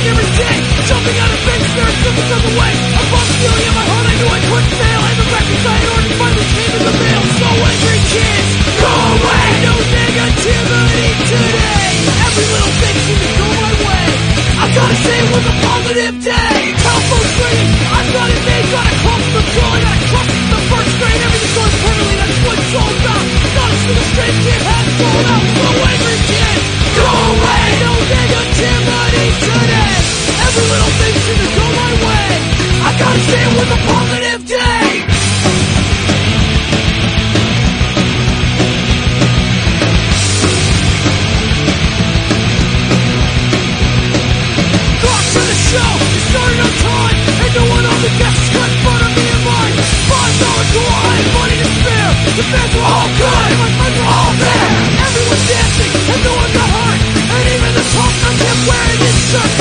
every day. Jumping out of bed, staring circles of the way. A bump feeling in my heart, I knew I couldn't fail. And the records I had ordered finally came in the mail. So angry kids, go away. No negativity today. Every little thing seemed to go my way. I gotta say it was a positive day. Telephone ringing, I've got it made. Got a call from the girl, I got a crush from the first grade. Everything's going perfectly, that's what it's all about. Not a single straight kid has sold out. So angry kid, go away. No negativity today. Every little thing seemed to go my way. I gotta say it was a positive day. Show, it started on time, and no one on the guests cut in front of me and mine. $5 goal, I had money to spare. The fans were all good, and my friends were all there. Everyone dancing, and no one got hurt. And even the top man kept wearing his shirt.